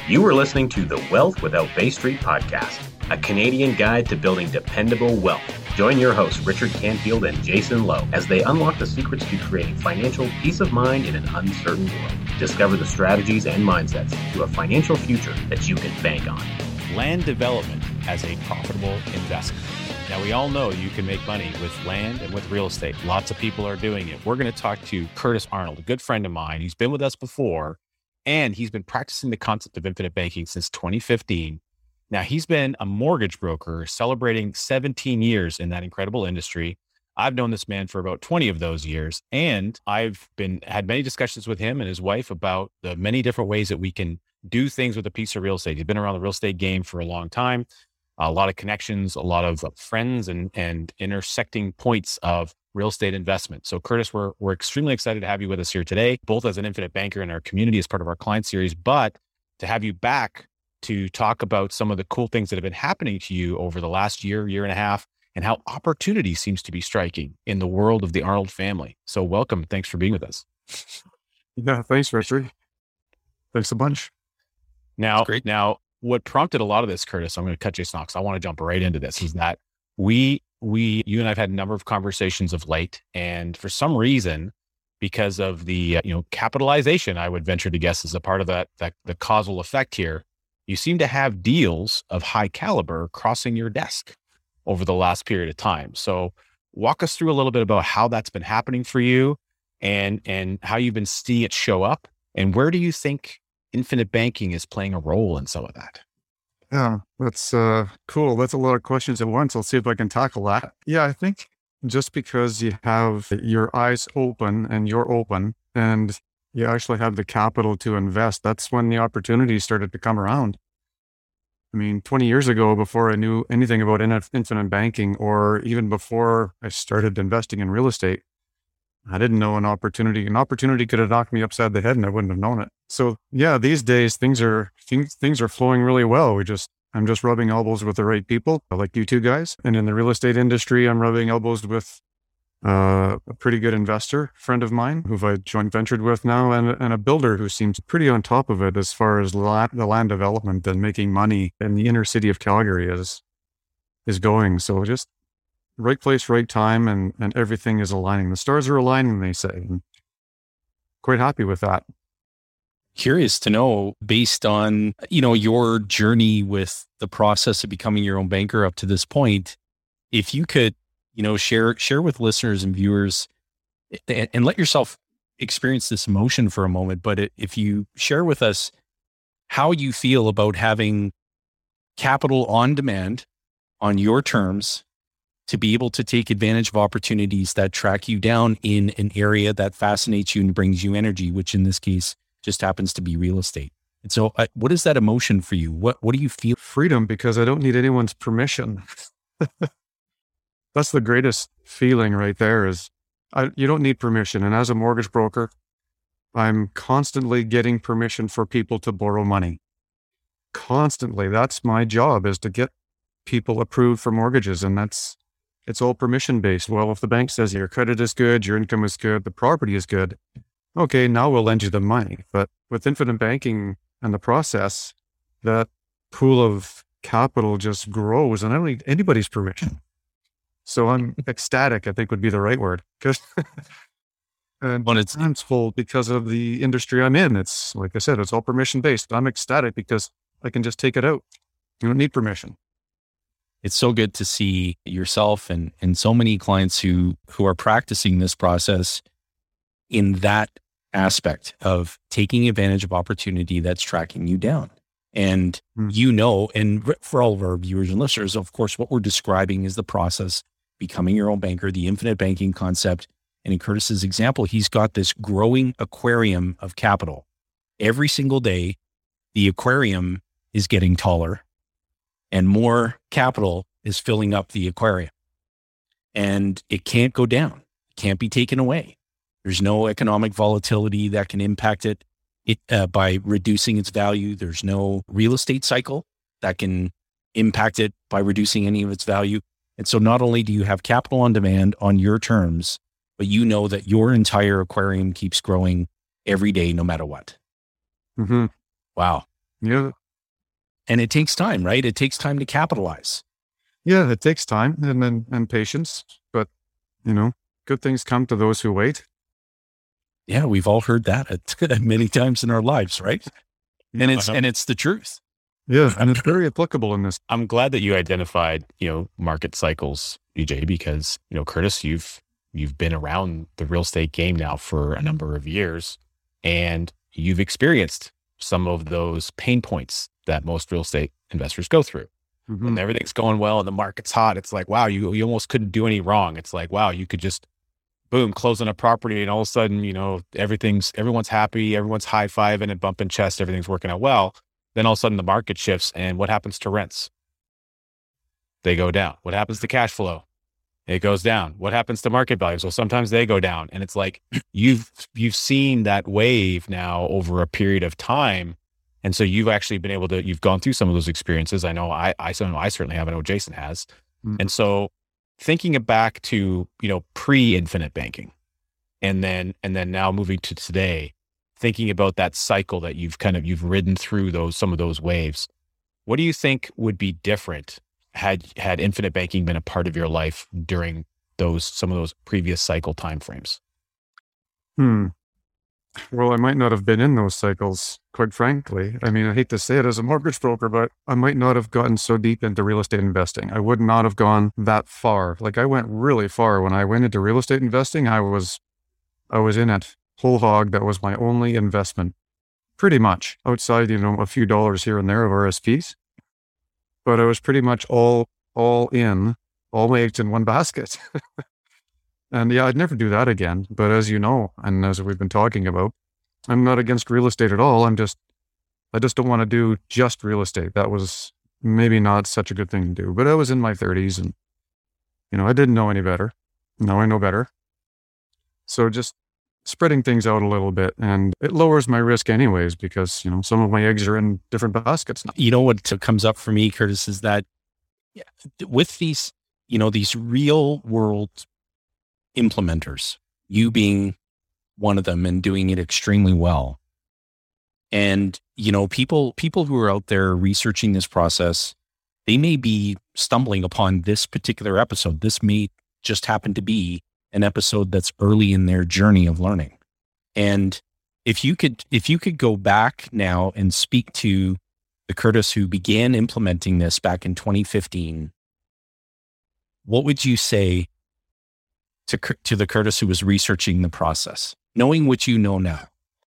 You are listening to the Wealth Without Bay Street podcast, a Canadian guide to building dependable wealth. Join your hosts, Richard Canfield and Jason Lowe, as they unlock the secrets to creating financial peace of mind in an uncertain world. Discover the strategies and mindsets to a financial future that you can bank on. Land development as a profitable investment. Now, we all know you can make money with land and with real estate. Lots of people are doing it. We're going to talk to Curtis Arnold, a good friend of mine. He's been with us before, and he's been practicing the concept of infinite banking since 2015. Now, he's been a mortgage broker celebrating 17 years in that incredible industry. I've known this man for about 20 of those years, and I've had many discussions with him and his wife about the many different ways that we can do things with a piece of real estate. He's been around the real estate game for a long time. A lot of connections, a lot of friends and intersecting points of real estate investment. So Curtis, we're extremely excited to have you with us here today, both as an infinite banker in our community as part of our client series, but to have you back to talk about some of the cool things that have been happening to you over the last year and a half, and how opportunity seems to be striking in the world of the Arnold family. So welcome. Thanks for being with us. Yeah, thanks, Richard. Thanks a bunch. Now, what prompted a lot of this, Curtis, I'm going to cut Jason off because I want to jump right into this, is that you and I've had a number of conversations of late, and for some reason, because of the capitalization, I would venture to guess is a part of the causal effect here, you seem to have deals of high caliber crossing your desk over the last period of time. So walk us through a little bit about how that's been happening for you and how you've been seeing it show up, and where do you think infinite banking is playing a role in some of that? Yeah, that's cool. That's a lot of questions at once. I'll see if I can tackle that. Yeah, I think just because you have your eyes open and you're open and you actually have the capital to invest, that's when the opportunities started to come around. I mean, 20 years ago, before I knew anything about infinite banking, or even before I started investing in real estate, I didn't know an opportunity could have knocked me upside the head and I wouldn't have known it. So yeah, these days things are flowing really well. I'm just rubbing elbows with the right people, like you two guys. And in the real estate industry, I'm rubbing elbows with a pretty good investor friend of mine who I joint ventured with now, and a builder who seems pretty on top of it as far as the land development and making money in the inner city of Calgary is going. So just right place, right time, and everything is aligning. The stars are aligning, they say. And quite happy with that. Curious to know, based on, your journey with the process of becoming your own banker up to this point, if you could, share with listeners and viewers and let yourself experience this emotion for a moment. But if you share with us how you feel about having capital on demand on your terms, to be able to take advantage of opportunities that track you down in an area that fascinates you and brings you energy, which in this case just happens to be real estate. And so what is that emotion for you? What do you feel? Freedom, because I don't need anyone's permission. That's the greatest feeling right there is you don't need permission. And as a mortgage broker, I'm constantly getting permission for people to borrow money. Constantly. That's my job, is to get people approved for mortgages. And it's all permission based. Well, if the bank says your credit is good, your income is good, the property is good, okay, now we'll lend you the money. But with infinite banking and the process, that pool of capital just grows and I don't need anybody's permission. So I'm ecstatic, I think would be the right word. And it's full because of the industry I'm in. It's, like I said, it's all permission based. I'm ecstatic because I can just take it out. You don't need permission. It's so good to see yourself and so many clients who are practicing this process in that aspect of taking advantage of opportunity that's tracking you down. And and for all of our viewers and listeners, of course, what we're describing is the process, becoming your own banker, the infinite banking concept. And in Curtis's example, he's got this growing aquarium of capital. Every single day, the aquarium is getting taller and more capital is filling up the aquarium. And it can't go down. It can't be taken away. There's no economic volatility that can impact it by reducing its value. There's no real estate cycle that can impact it by reducing any of its value. And so not only do you have capital on demand on your terms, but you know that your entire aquarium keeps growing every day, no matter what. Mm-hmm. Wow. Yeah. And it takes time, right? It takes time to capitalize. Yeah, it takes time and patience, but good things come to those who wait. Yeah, we've all heard that many times in our lives, right? And it's the truth. Yeah, and it's very applicable in this. I'm glad that you identified, market cycles, EJ, because, Curtis, you've been around the real estate game now for a number of years, and you've experienced some of those pain points that most real estate investors go through. Mm-hmm. When everything's going well and the market's hot, it's like, wow, you almost couldn't do any wrong. It's like, wow, you could just boom, close on a property, and all of a sudden, everyone's happy, everyone's high-fiving and bumping chest, everything's working out well. Then all of a sudden the market shifts, and what happens to rents? They go down. What happens to cash flow? It goes down. What happens to market values? Well, sometimes they go down, and it's like you've seen that wave now over a period of time, and so you've actually been able to. You've gone through some of those experiences. I know I certainly have. I know Jason has, and so thinking back to pre-infinite banking, and then now moving to today, thinking about that cycle that you've ridden through some of those waves. What do you think would be different had infinite banking been a part of your life during some of those previous cycle timeframes? Well, I might not have been in those cycles, quite frankly. I mean, I hate to say it as a mortgage broker, but I might not have gotten so deep into real estate investing. I would not have gone that far. Like, I went really far when I went into real estate investing. I was in it whole hog. That was my only investment, pretty much, outside, a few dollars here and there of RSPs. But I was pretty much all in, all my eggs in one basket. And yeah, I'd never do that again. But as you know, and as we've been talking about, I'm not against real estate at all. I just don't want to do just real estate. That was maybe not such a good thing to do. But I was in my 30s, and I didn't know any better. Now I know better. So just spreading things out a little bit, and it lowers my risk anyways, because some of my eggs are in different baskets now. What comes up for me, Curtis, is that with these real world implementers, you being one of them and doing it extremely well. And, people who are out there researching this process, they may be stumbling upon this particular episode. This may just happen to be an episode that's early in their journey of learning. And if you could go back now and speak to the Curtis who began implementing this back in 2015, what would you say to the Curtis who was researching the process, knowing what you know now?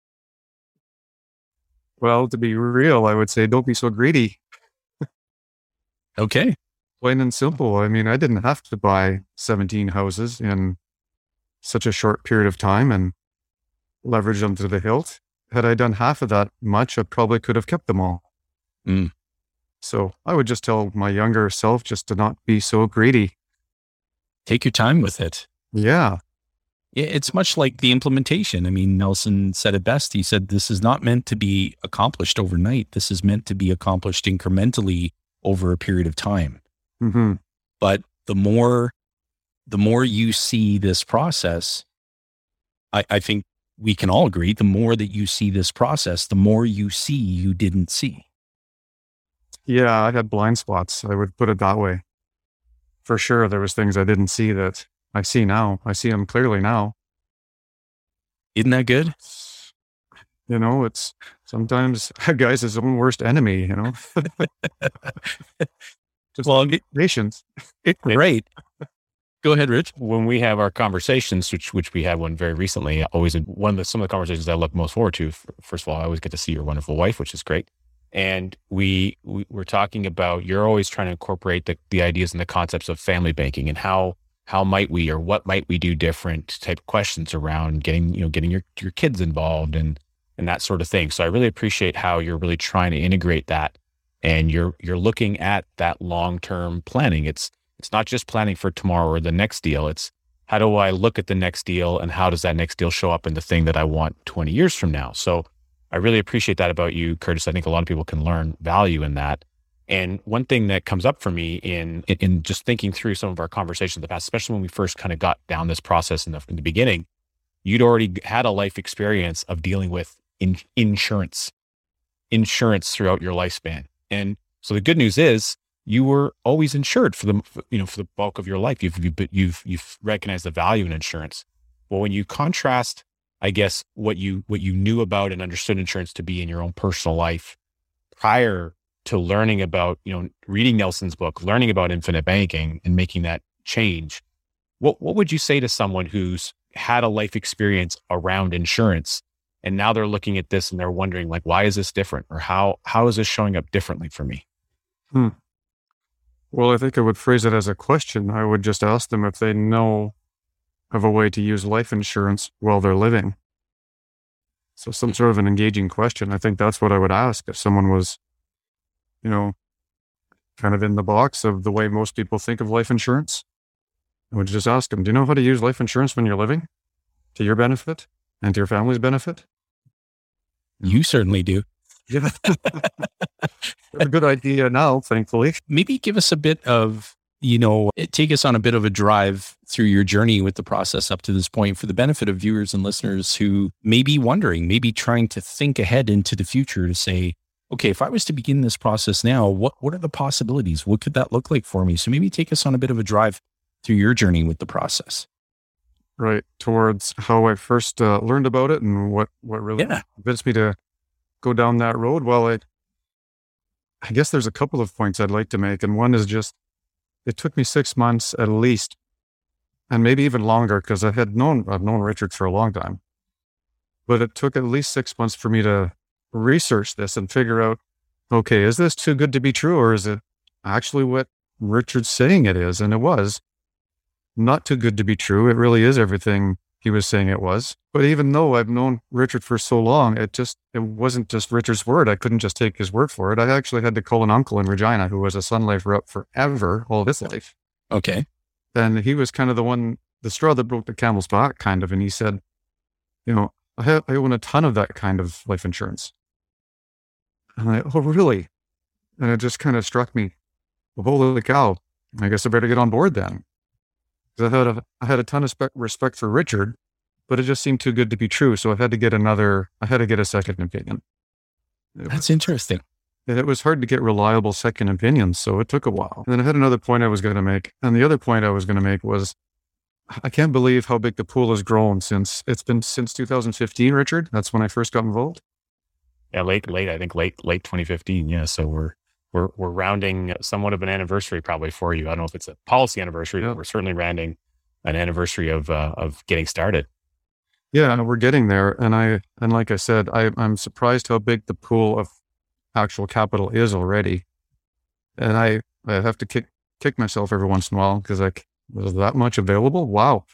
Well, to be real, I would say don't be so greedy. Okay. Plain and simple. I mean, I didn't have to buy 17 houses in such a short period of time and leverage them to the hilt. Had I done half of that much, I probably could have kept them all. So I would just tell my younger self just to not be so greedy. Take your time with it. Yeah. It's much like the implementation. I mean, Nelson said it best. He said, this is not meant to be accomplished overnight. This is meant to be accomplished incrementally over a period of time. Mm-hmm. But the more you see this process, I think we can all agree, the more that you see this process, the more you see you didn't see. Yeah, I had blind spots. I would put it that way. For sure, there was things I didn't see that I see now. I see them clearly now. Isn't that good? It's sometimes a guy's his own worst enemy, Just patience. Right. Go ahead, Rich. When we have our conversations, which we had one very recently, always some of the conversations I look most forward to. First of all, I always get to see your wonderful wife, which is great. And we're talking about, you're always trying to incorporate the ideas and the concepts of family banking, and how might we, or what might we do different type of questions around getting your kids involved and that sort of thing. So I really appreciate how you're really trying to integrate that, and you're looking at that long-term planning. It's not just planning for tomorrow or the next deal. It's how do I look at the next deal, and how does that next deal show up in the thing that I want 20 years from now? So I really appreciate that about you, Curtis. I think a lot of people can learn value in that. And one thing that comes up for me in just thinking through some of our conversations in the past, especially when we first kind of got down this process in the beginning, you'd already had a life experience of dealing with insurance throughout your lifespan. And So the good news is you were always insured for the bulk of your life. You've recognized the value in insurance. Well, when you contrast, I guess, what you knew about and understood insurance to be in your own personal life prior to learning about, reading Nelson's book, learning about infinite banking and making that change, what would you say to someone who's had a life experience around insurance and now they're looking at this and they're wondering, like, why is this different? Or how is this showing up differently for me? Well, I think I would phrase it as a question. I would just ask them if they know of a way to use life insurance while they're living. So some sort of an engaging question. I think that's what I would ask if someone was, kind of in the box of the way most people think of life insurance. I would just ask them, do you know how to use life insurance when you're living to your benefit and to your family's benefit? You certainly do. Yeah. A good idea now, thankfully. Maybe give us a bit of, take us on a bit of a drive through your journey with the process up to this point for the benefit of viewers and listeners who may be wondering, maybe trying to think ahead into the future to say, okay, if I was to begin this process now, what are the possibilities? What could that look like for me? So maybe take us on a bit of a drive through your journey with the process. Right. Towards how I first learned about it and what really convinced me to go down that road. Well, I guess there's a couple of points I'd like to make. And one is just, it took me 6 months at least, and maybe even longer, because I've known Richard for a long time, but it took at least 6 months for me to research this and figure out, okay, is this too good to be true? Or is it actually what Richard's saying it is? And it was not too good to be true. It really is everything he was saying it was. But even though I've known Richard for so long, it wasn't just Richard's word. I couldn't just take his word for it. I actually had to call an uncle in Regina who was a Sun Life rep forever, all his life. Okay. And he was kind of the straw that broke the camel's back, kind of. And he said, I own a ton of that kind of life insurance. And oh, really? And it just kind of struck me, well, holy cow, I guess I better get on board then. Because I had a ton of respect for Richard, but it just seemed too good to be true. So I had to get a second opinion. That's interesting. It was hard to get reliable second opinions, so it took a while. And then I had another point I was going to make. And the other point I was going to make was, I can't believe how big the pool has grown since 2015, Richard. That's when I first got involved. Yeah, late 2015. Yeah. So we're rounding somewhat of an anniversary probably for you. I don't know if it's a policy anniversary, but we're certainly rounding an anniversary of getting started. Yeah, we're getting there. And like I said, I'm surprised how big the pool of actual capital is already. And I have to kick myself every once in a while because was that much available? Wow.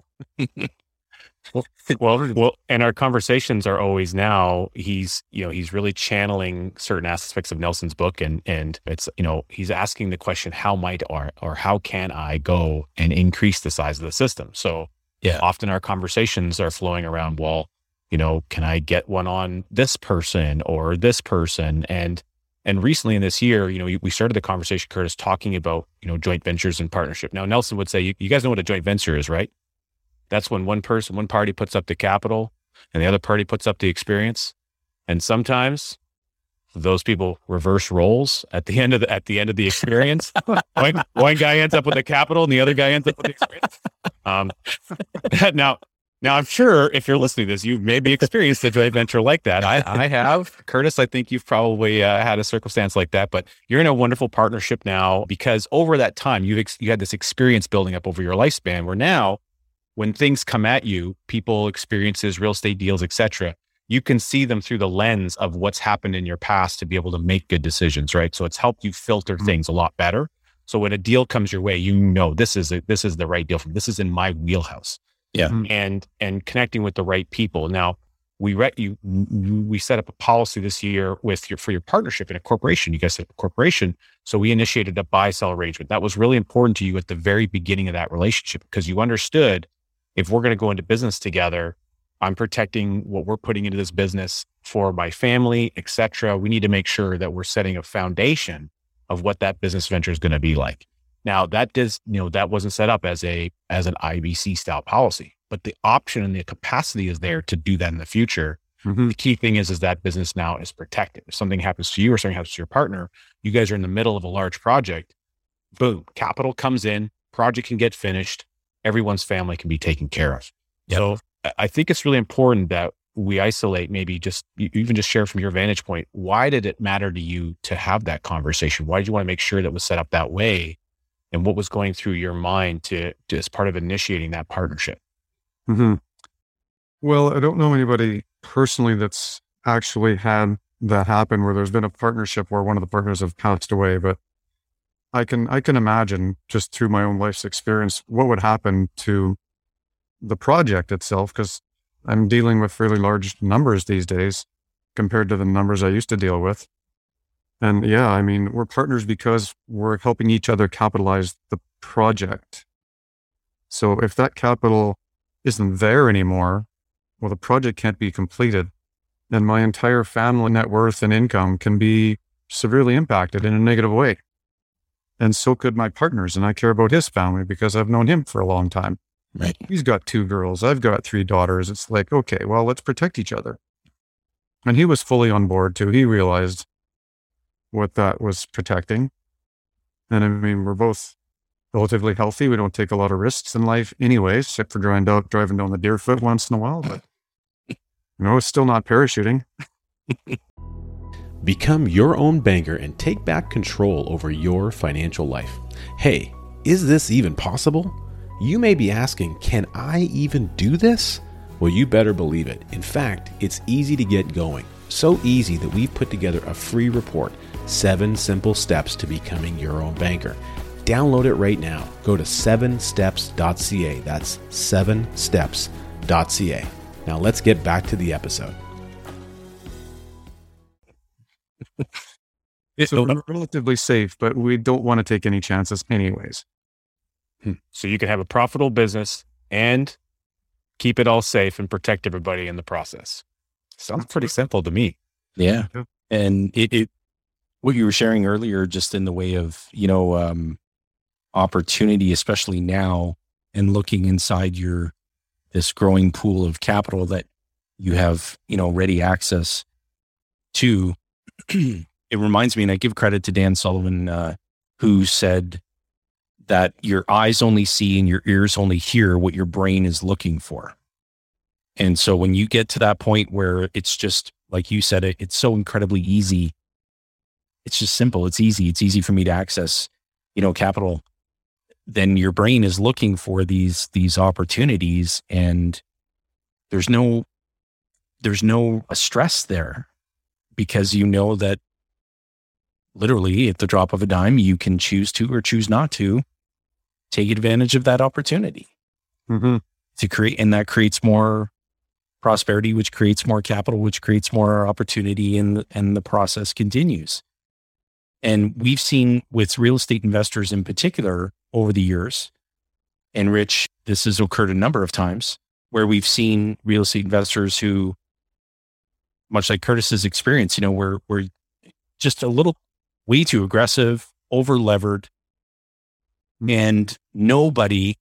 Well, and our conversations are always now, he's really channeling certain aspects of Nelson's book and it's, he's asking the question, how might or how can I go and increase the size of the system? So often our conversations are flowing around, well, can I get one on this person or this person? And recently in this year, we started the conversation, Curtis, talking about, joint ventures and partnership. Now, Nelson would say, you guys know what a joint venture is, right? That's when one party puts up the capital and the other party puts up the experience. And sometimes those people reverse roles at the end of the experience. one guy ends up with the capital and the other guy ends up with the experience. Now I'm sure if you're listening to this, you've maybe experienced a joint venture like that. I have. Curtis, I think you've probably had a circumstance like that, but you're in a wonderful partnership now because over that time, you had this experience building up over your lifespan where now when things come at you, people, experiences, real estate deals, etc., you can see them through the lens of what's happened in your past to be able to make good decisions, right? So it's helped you filter things a lot better. So when a deal comes your way, this is the right deal for me. This is in my wheelhouse. Yeah. And connecting with the right people. Now, we set up a policy this year for your partnership in a corporation. You guys set up a corporation. So we initiated a buy-sell arrangement. That was really important to you at the very beginning of that relationship because you understood if we're going to go into business together, I'm protecting what we're putting into this business for my family, et cetera. We need to make sure that we're setting a foundation of what that business venture is going to be like. Now that wasn't set up as an IBC style policy, but the option and the capacity is there to do that in the future. The key thing is that business now is protected. If something happens to you or something happens to your partner, you guys are in the middle of a large project. Boom, capital comes in, project can get finished, everyone's family can be taken care of. Yep. So I think it's really important that we isolate, maybe just, you even just share from your vantage point, why did it matter to you to have that conversation? Why did you want to make sure that it was set up that way? And what was going through your mind to as part of initiating that partnership? Well, I don't know anybody personally that's actually had that happen where there's been a partnership where one of the partners have passed away, but I can imagine just through my own life's experience what would happen to the project itself, because I'm dealing with fairly large numbers these days compared to the numbers I used to deal with. And yeah, I mean, we're partners because we're helping each other capitalize the project. So if that capital isn't there anymore, well, the project can't be completed, and my entire family net worth and income can be severely impacted in a negative way. And so could my partners, and I care about his family because I've known him for a long time. Right. He's got 2 girls. I've got 3 daughters. It's like, okay, well, let's protect each other. And he was fully on board too. He realized what that was protecting. And I mean, we're both relatively healthy. We don't take a lot of risks in life anyways, except for driving down the Deerfoot once in a while. But, it's still not parachuting. Become your own banker and take back control over your financial life. Hey, is this even possible? You may be asking, can I even do this? Well, you better believe it. In fact, it's easy to get going. So easy that we've put together a free report, 7 simple steps to becoming your own banker. Download it right now. Go to 7steps.ca. That's 7steps.ca. Now let's get back to the episode. So we're relatively safe, but we don't want to take any chances anyways. So you can have a profitable business and keep it all safe and protect everybody in the process. Sounds pretty simple to me. Yeah. And it what you were sharing earlier, just in the way of, opportunity, especially now, and looking inside this growing pool of capital that you have, ready access to. It reminds me, and I give credit to Dan Sullivan, who said that your eyes only see and your ears only hear what your brain is looking for. And so when you get to that point where it's just, like you said, it's so incredibly easy. It's just simple. It's easy. It's easy for me to access, capital. Then your brain is looking for these opportunities, and there's no stress there, because you know that literally at the drop of a dime, you can choose to or choose not to take advantage of that opportunity to create, and that creates more prosperity, which creates more capital, which creates more opportunity, and the process continues. And we've seen with real estate investors in particular over the years, and Rich, this has occurred a number of times, where we've seen real estate investors who, much like Curtis's experience, we're just a little way too aggressive, over levered, and nobody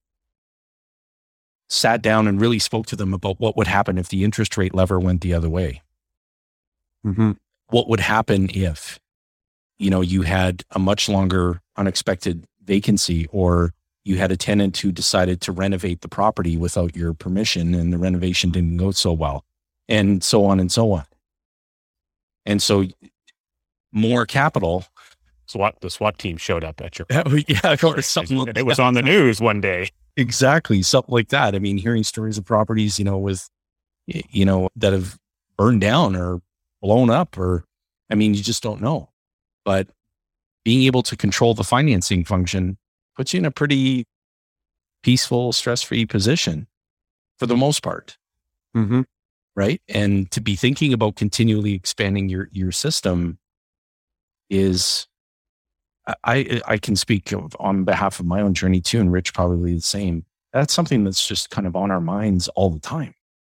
sat down and really spoke to them about what would happen if the interest rate lever went the other way. What would happen if, you had a much longer unexpected vacancy, or you had a tenant who decided to renovate the property without your permission and the renovation didn't go so well, and so on and so on. And so more capital. The SWAT team showed up at your or something like it was on the news one day. Exactly. Something like that. I mean, hearing stories of properties, with, that have burned down or blown up, or, you just don't know. But being able to control the financing function puts you in a pretty peaceful, stress-free position for the most part. Right. And to be thinking about continually expanding your system is, I can speak on behalf of my own journey too, and Rich probably the same. That's something that's just kind of on our minds all the time.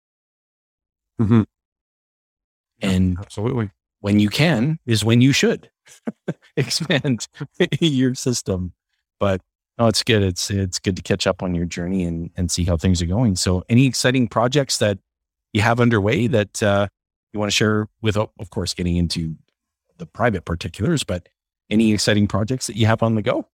And absolutely, when you can is when you should expand your system. But no, it's good. It's good to catch up on your journey and see how things are going. So any exciting projects that you have underway that you want to share with, of course, getting into the private particulars, but any exciting projects that you have on the go?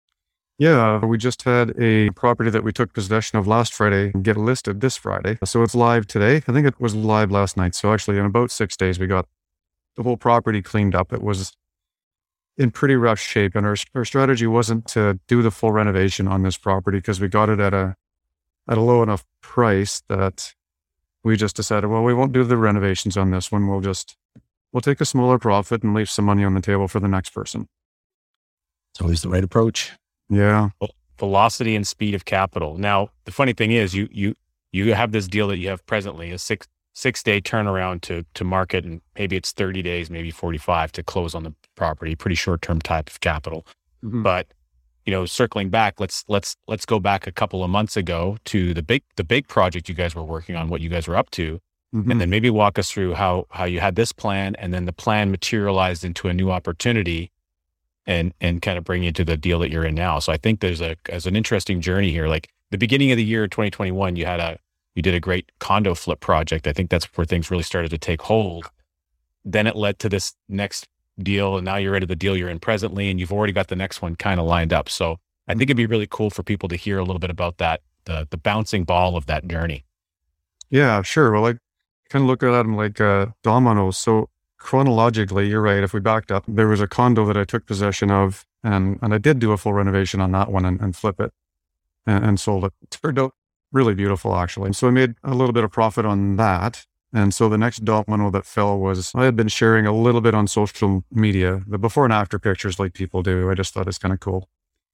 Yeah, we just had a property that we took possession of last Friday get listed this Friday. So it's live today. I think it was live last night. So actually in about 6 days, we got the whole property cleaned up. It was in pretty rough shape. And our strategy wasn't to do the full renovation on this property because we got it at a low enough price that we just decided, well, we won't do the renovations on this one. We'll take a smaller profit and leave some money on the table for the next person. It's always the right approach. Yeah. Velocity and speed of capital. Now, the funny thing is you have this deal that you have presently, a six-day turnaround to market, and maybe it's 30 days, maybe 45 to close on the property, pretty short-term type of capital. Mm-hmm. But, circling back, let's go back a couple of months ago to the big project you guys were working on, what you guys were up to. Mm-hmm. And then maybe walk us through how you had this plan and then the plan materialized into a new opportunity and kind of bring you to the deal that you're in now. So I think there's an interesting journey here. Like the beginning of the year, 2021, you did a great condo flip project. I think that's where things really started to take hold. Then it led to this next deal. And now you're at the deal you're in presently, and you've already got the next one kind of lined up. So I think it'd be really cool for people to hear a little bit about that, the bouncing ball of that journey. Yeah, sure. Well, I kind of look at them like dominoes. So chronologically, you're right. If we backed up, there was a condo that I took possession of, and I did do a full renovation on that one and flip it and sold it. It turned out really beautiful, actually. So I made a little bit of profit on that. And so the next domino that fell was I had been sharing a little bit on social media, the before and after pictures like people do. I just thought it's kind of cool.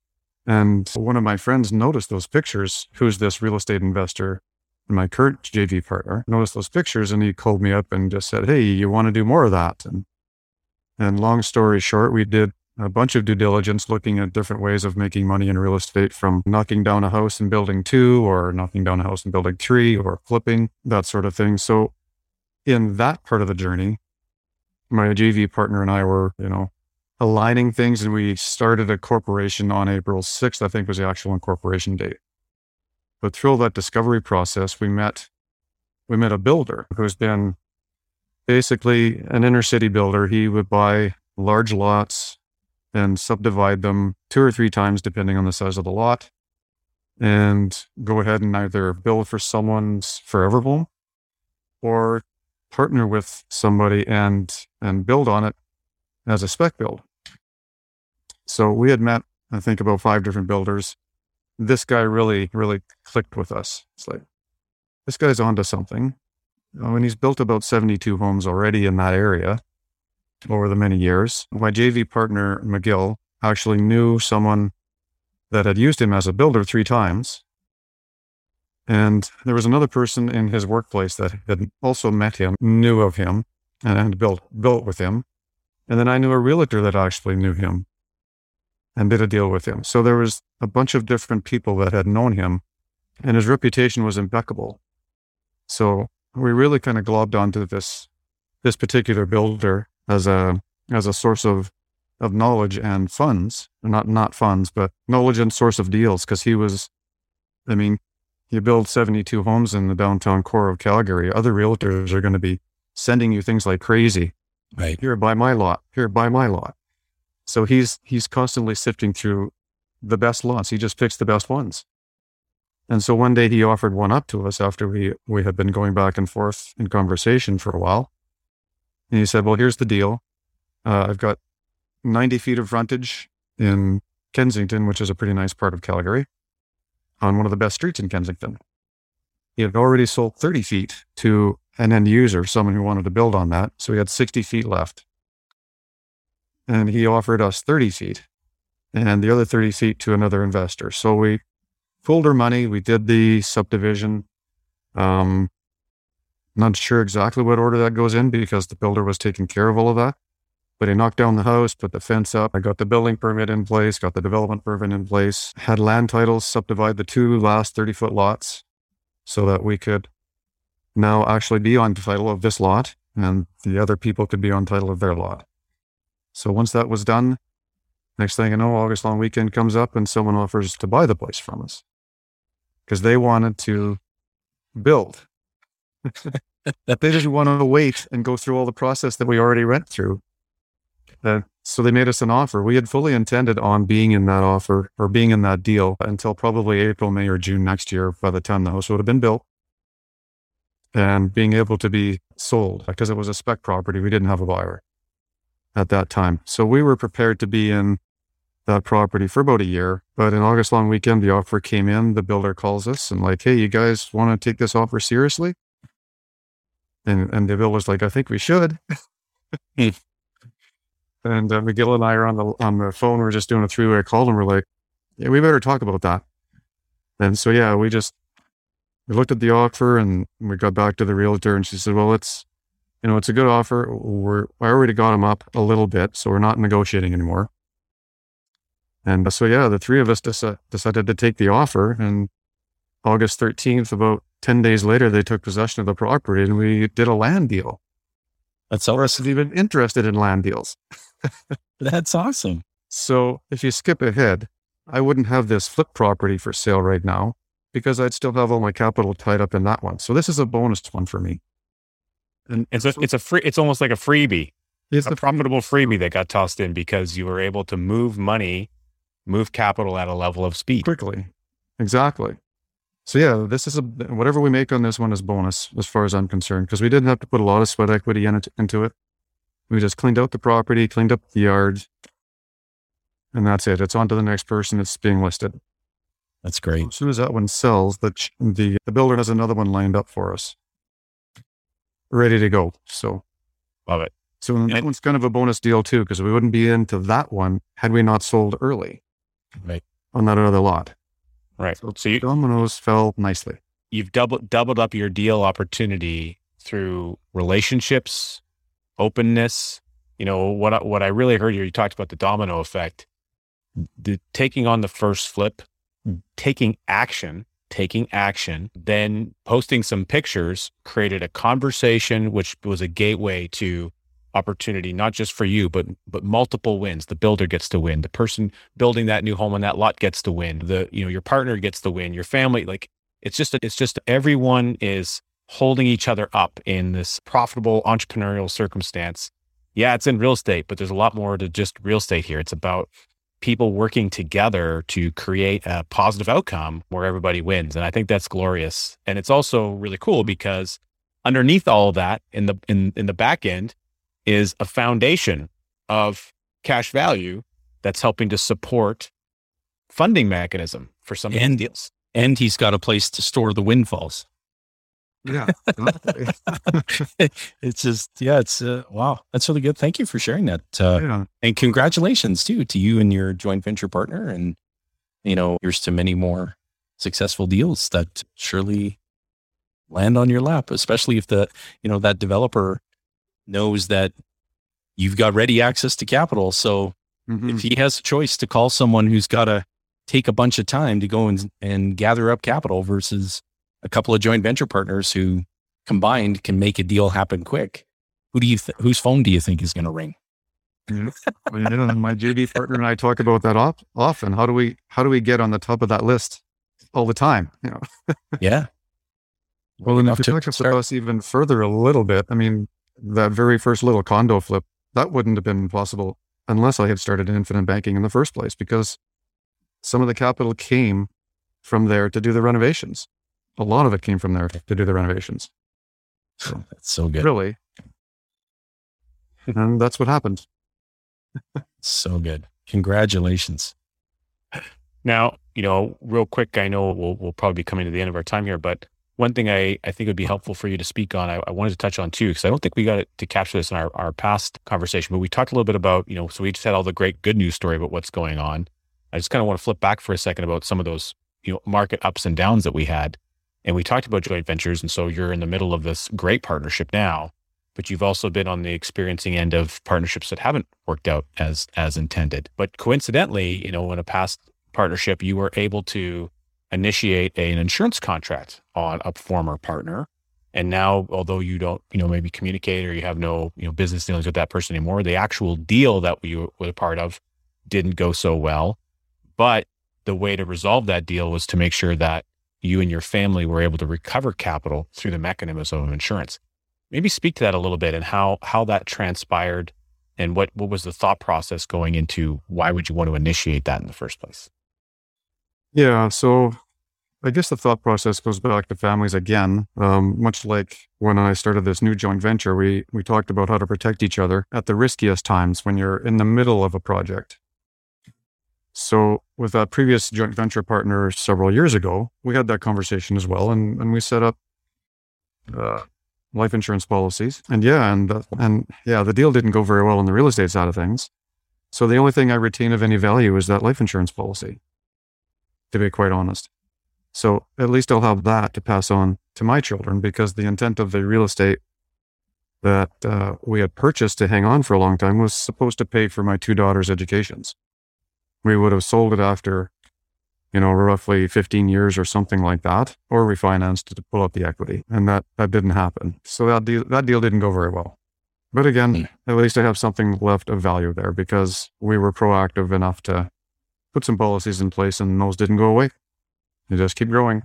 And one of my friends noticed those pictures, who's this real estate investor, my current JV partner, noticed those pictures, and he called me up and just said, hey, you want to do more of that? And long story short, we did a bunch of due diligence looking at different ways of making money in real estate, from knocking down a house and building 2, or knocking down a house and building 3, or flipping, that sort of thing. So in that part of the journey, my JV partner and I were, aligning things, and we started a corporation on April 6th, I think was the actual incorporation date. But through all that discovery process, we met a builder who's been basically an inner city builder. He would buy large lots and subdivide them 2 or 3 times, depending on the size of the lot, and go ahead and either build for someone's forever home or partner with somebody and build on it as a spec build. So we had met, I think, about 5 different builders. This guy really, really clicked with us. It's like, this guy's onto something. And he's built about 72 homes already in that area over the many years. My JV partner, McGill, actually knew someone that had used him as a builder 3 times. And there was another person in his workplace that had also met him, knew of him, and built with him. And then I knew a realtor that actually knew him and did a deal with him. So there was a bunch of different people that had known him, and his reputation was impeccable. So we really kind of globbed onto this particular builder as a source of knowledge and funds, not funds, but knowledge and source of deals. Because you build 72 homes in the downtown core of Calgary, other realtors are going to be sending you things like crazy. Right. Here, buy my lot. Here, buy my lot. So he's constantly sifting through the best lots. He just picks the best ones. And so one day he offered one up to us after we had been going back and forth in conversation for a while. And he said, well, here's the deal. I've got 90 feet of frontage in Kensington, which is a pretty nice part of Calgary, on one of the best streets in Kensington. He had already sold 30 feet to an end user, someone who wanted to build on that. So he had 60 feet left. And he offered us 30 feet and the other 30 feet to another investor. So we pooled our money. We did the subdivision. Not sure exactly what order that goes in because the builder was taking care of all of that. But he knocked down the house, put the fence up. I got the building permit in place, got the development permit in place, had land titles, subdivide the 2 last 30-foot lots so that we could now actually be on title of this lot and the other people could be on title of their lot. So once that was done, next thing I know, August long weekend comes up and someone offers to buy the place from us because they wanted to build. They didn't want to wait and go through all the process that we already went through. So they made us an offer. We had fully intended on being in that offer or being in that deal until probably April, May, or June next year by the time the house would have been built and being able to be sold because it was a spec property. We didn't have a buyer at that time. So we were prepared to be in that property for about a year. But in August long weekend, the offer came in. The builder calls us and like, hey, you guys want to take this offer seriously? And the builder's like, I think we should. And Miguel and I are on the phone. We're just doing a three-way call, and we're like, "Yeah, we better talk about that." And so, yeah, we looked at the offer, and we got back to the realtor, and she said, "Well, it's a good offer. I already got him up a little bit, so we're not negotiating anymore." And so, yeah, the three of us decided to take the offer. And August 13th, about 10 days later, they took possession of the property, and we did a land deal. That's For us even interested in land deals. That's awesome. So if you skip ahead, I wouldn't have this flip property for sale right now because I'd still have all my capital tied up in that one. So this is a bonus one for me. And it's almost like a freebie. It's a profitable freebie that got tossed in because you were able to move capital at a level of speed. Quickly. Exactly. So yeah, this is whatever we make on this one is bonus as far as I'm concerned, because we didn't have to put a lot of sweat equity into it. We just cleaned out the property, cleaned up the yard, and that's it. It's on to the next person. It's being listed. That's great. As soon as that one sells, the builder has another one lined up for us, ready to go. So love it. So that one's kind of a bonus deal too, because we wouldn't be into that one had we not sold early, right, on that other lot. Right. So dominoes fell nicely. You've doubled up your deal opportunity through relationships, openness. What I really heard you talked about the domino effect, taking on the first flip, taking action, then posting some pictures created a conversation, which was a gateway to opportunity, not just for you, but multiple wins. The builder gets to win. The person building that new home on that lot gets to win. Your partner gets to win. Your family, it's just everyone is holding each other up in this profitable entrepreneurial circumstance. Yeah, it's in real estate, but there's a lot more to just real estate here. It's about people working together to create a positive outcome where everybody wins. And I think that's glorious. And it's also really cool because underneath all of that in the back end is a foundation of cash value that's helping to support funding mechanism for some of these deals. And he's got a place to store the windfalls. Yeah. It's just, wow, that's really good. Thank you for sharing that. And congratulations too, to you and your joint venture partner. And, here's to many more successful deals that surely land on your lap, especially if that developer knows that you've got ready access to capital. So if he has a choice to call someone who's got to take a bunch of time to go and gather up capital versus a couple of joint venture partners who combined can make a deal happen quick, whose phone do you think is going to ring? My JV partner and I talk about that often. How do we get on the top of that list all the time? Yeah. Well, and if you back up to us even further a little bit, that very first little condo flip, that wouldn't have been possible unless I had started Infinite Banking in the first place, because some of the capital came from there to do the renovations. A lot of it came from there to do the renovations. So, that's so good. Really. And that's what happened. So good. Congratulations. Now, real quick, I know we'll probably be coming to the end of our time here, but one thing I think would be helpful for you to speak on, I wanted to touch on too, because I don't think we got to capture this in our past conversation, but we talked a little bit about, so we just had all the great good news story about what's going on. I just kind of want to flip back for a second about some of those, market ups and downs that we had. And we talked about joint ventures. And so you're in the middle of this great partnership now, but you've also been on the experiencing end of partnerships that haven't worked out as intended. But coincidentally, in a past partnership, you were able to initiate an insurance contract on a former partner. And now, although you don't, maybe communicate or you have no, business dealings with that person anymore, the actual deal that you were a part of didn't go so well. But the way to resolve that deal was to make sure that you and your family were able to recover capital through the mechanism of insurance. Maybe speak to that a little bit and how that transpired and what was the thought process going into why would you want to initiate that in the first place? Yeah. So I guess the thought process goes back to families again. Much like when I started this new joint venture, we talked about how to protect each other at the riskiest times when you're in the middle of a project. So with that previous joint venture partner several years ago, we had that conversation as well, and we set up life insurance policies. And the deal didn't go very well on the real estate side of things. So the only thing I retain of any value is that life insurance policy, to be quite honest. So at least I'll have that to pass on to my children, because the intent of the real estate that we had purchased to hang on for a long time was supposed to pay for my two daughters' educations. We would have sold it after, roughly 15 years or something like that, or refinanced to pull up the equity. And that didn't happen. So that deal didn't go very well. But again, at least I have something left of value there, because we were proactive enough to put some policies in place, and those didn't go away. They just keep growing.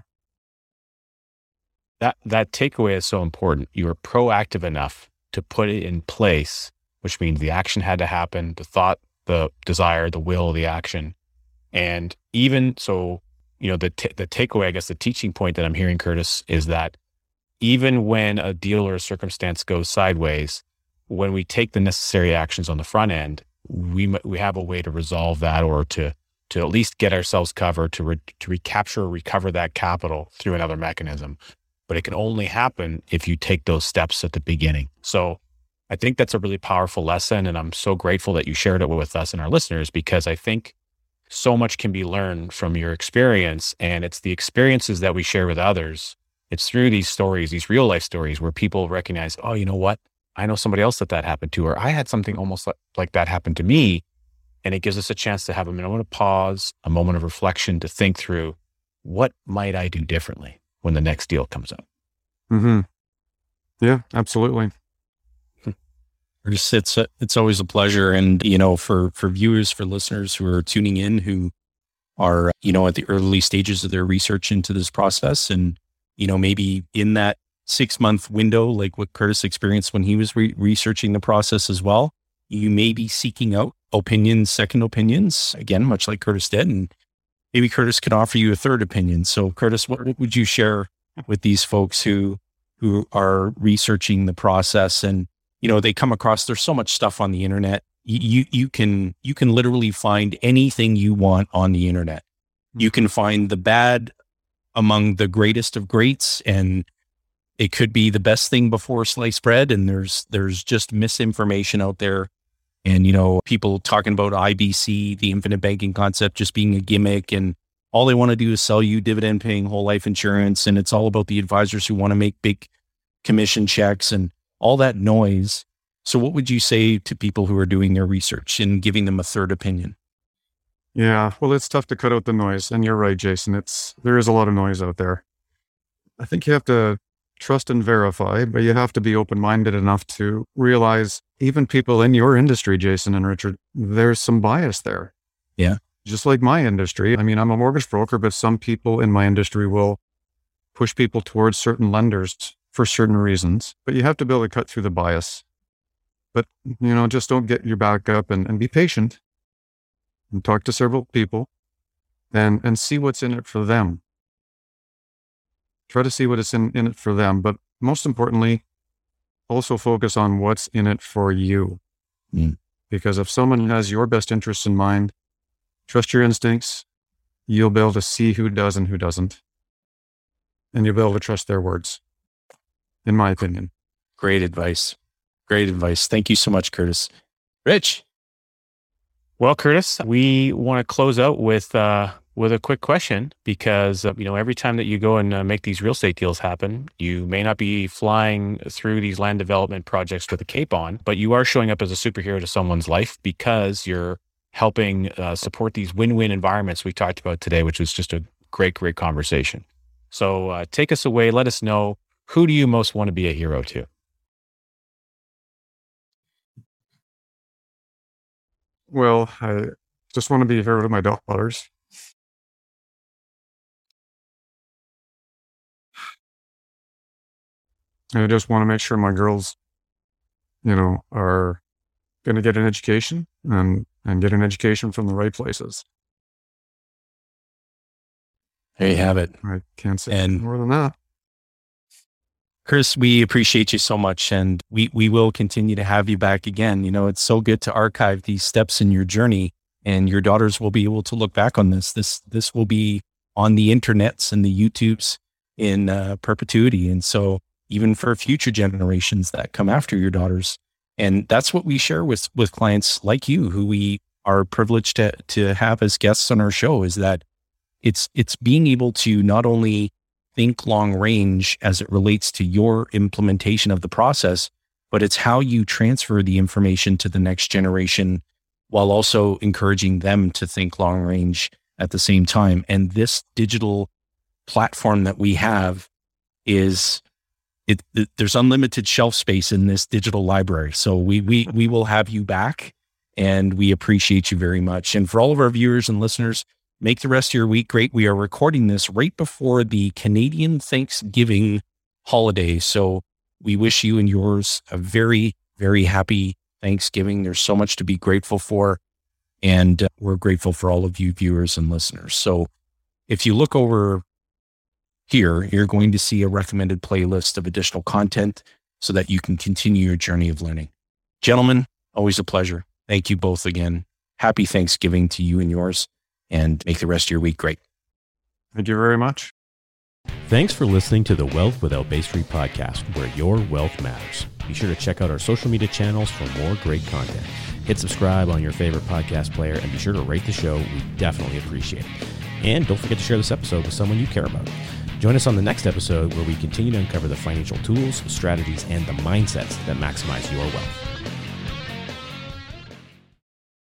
That takeaway is so important. You were proactive enough to put it in place, which means the action had to happen, the thought, the desire, the will, the action. And even so, the takeaway, I guess the teaching point that I'm hearing, Curtis, is that even when a deal or a circumstance goes sideways, when we take the necessary actions on the front end, we have a way to resolve that, or to at least get ourselves covered, to recapture or recover that capital through another mechanism. But it can only happen if you take those steps at the beginning. So I think that's a really powerful lesson. And I'm so grateful that you shared it with us and our listeners, because I think so much can be learned from your experience. And it's the experiences that we share with others. It's through these stories, these real life stories, where people recognize, oh, you know what? I know somebody else that happened to, or I had something almost like that happen to me. And it gives us a chance to have a moment of pause, a moment of reflection, to think through, what might I do differently when the next deal comes up? Mm-hmm. Yeah, absolutely. It's always a pleasure. And, for viewers, for listeners who are tuning in, who are, at the early stages of their research into this process, and, maybe in that 6-month window, like what Curtis experienced when he was researching the process as well, you may be seeking out second opinions, again, much like Curtis did. And maybe Curtis can offer you a third opinion. So Curtis, what would you share with these folks who are researching the process, and, they come across, there's so much stuff on the internet. You can literally find anything you want on the internet. You can find the bad among the greatest of greats, and it could be the best thing before sliced bread. And there's just misinformation out there. And, people talking about IBC, the infinite banking concept, just being a gimmick, and all they want to do is sell you dividend paying whole life insurance. And it's all about the advisors who want to make big commission checks and all that noise. So what would you say to people who are doing their research and giving them a third opinion? Yeah, well, it's tough to cut out the noise. And you're right, Jason. There is a lot of noise out there. I think you have to trust and verify, but you have to be open-minded enough to realize even people in your industry, Jason and Richard, there's some bias there. Yeah. Just like my industry. I mean, I'm a mortgage broker, but some people in my industry will push people towards certain lenders for certain reasons, but you have to be able to cut through the bias. But, just don't get your back up, and be patient and talk to several people and see what's in it for them. Try to see what is in it for them. But most importantly, also focus on what's in it for you. Because if someone has your best interests in mind, trust your instincts, you'll be able to see who does and who doesn't. And you'll be able to trust their words, in my opinion. Great advice. Great advice. Thank you so much, Curtis. Rich. Well, Curtis, we want to close out with a quick question, because, every time that you go and make these real estate deals happen, you may not be flying through these land development projects with a cape on, but you are showing up as a superhero to someone's life, because you're helping support these win-win environments we talked about today, which was just a great conversation. So take us away. Let us know, who do you most want to be a hero to? Well, I just want to be a hero to my daughters. I just want to make sure my girls, are going to get an education and get an education from the right places. There you have it. I can't say more than that. Chris, we appreciate you so much, and we will continue to have you back again. It's so good to archive these steps in your journey, and your daughters will be able to look back on this. This will be on the internets and the YouTubes in perpetuity. And so even for future generations that come after your daughters. And that's what we share with clients like you, who we are privileged to have as guests on our show, is that it's being able to not only think long range as it relates to your implementation of the process, but it's how you transfer the information to the next generation while also encouraging them to think long range at the same time. And this digital platform that we have there's unlimited shelf space in this digital library. So we will have you back, and we appreciate you very much. And for all of our viewers and listeners, make the rest of your week great. We are recording this right before the Canadian Thanksgiving holiday. So we wish you and yours a very, very happy Thanksgiving. There's so much to be grateful for. And we're grateful for all of you viewers and listeners. So if you look over here, you're going to see a recommended playlist of additional content so that you can continue your journey of learning. Gentlemen, always a pleasure. Thank you both again. Happy Thanksgiving to you and yours, and make the rest of your week great. Thank you very much. Thanks for listening to the Wealth Without Bay Street podcast, where your wealth matters. Be sure to check out our social media channels for more great content. Hit subscribe on your favorite podcast player, and be sure to rate the show. We definitely appreciate it. And don't forget to share this episode with someone you care about. Join us on the next episode, where we continue to uncover the financial tools, strategies, and the mindsets that maximize your wealth.